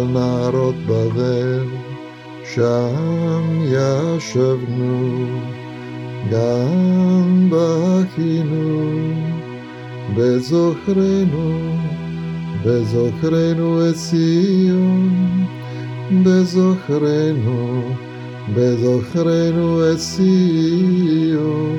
על נהרות בבל, שם ישבנו, גם בכינו, בזוכרנו את ציון, בזוכרנו את ציון.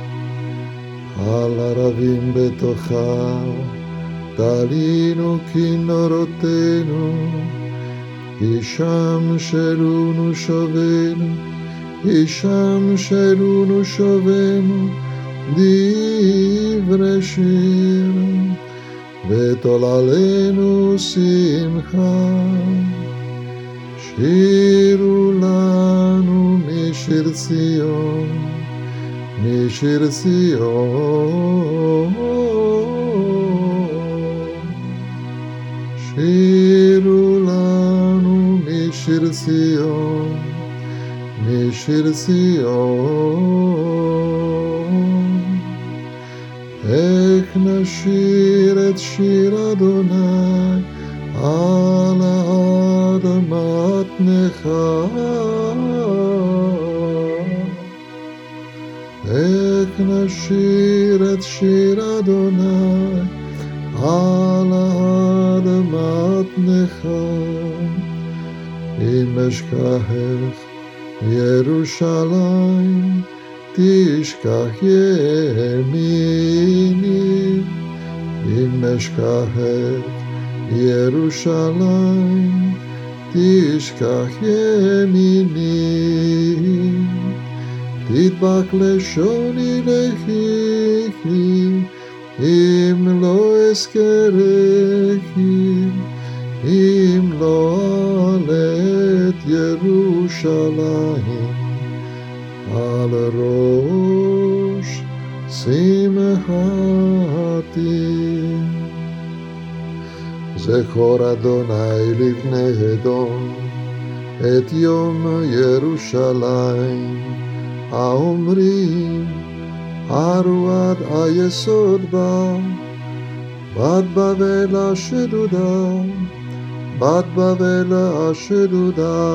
על ערבים בתוכה, תלינו כינורותינו, כי שם שלונו שובנו, דברי שיר, ותוללנו שמחה. שירו לנו משיר ציון, משיר ציון. שירו לנו משיר ציון, משיר ציון. איך נשיר את שיר אדוני על אדמת נכר, איך נשיר את שיר אדוני על אדמת נכר. אם אשכחך ירושלים, תשכח ימיני. אם אשכחך ירושלים, תשכח ימיני. תדבק לשוני לחיכי, אם לא אזכרכי, אם לא אעלה את ירושלים על ראש שמחתי. זכור אדוני לבני אדום את יום ירושלים, האומרים הרו עד היסוד בה, בת בבל השדודה, בת בבל השדודה.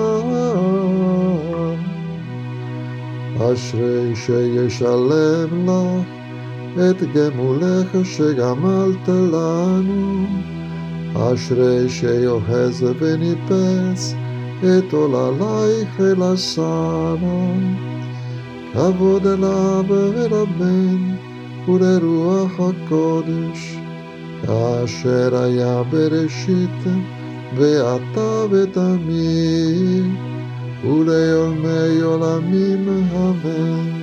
אשרי שישלם לך את גמולך שגמלת לנו, אשרי שיוחז וניפץ את עוללייך אל השרה. כבוד אליו ולבן ולרוח הקודש, כאשר היה בראשית ועתה ותמיד וליומי עולמים אמן.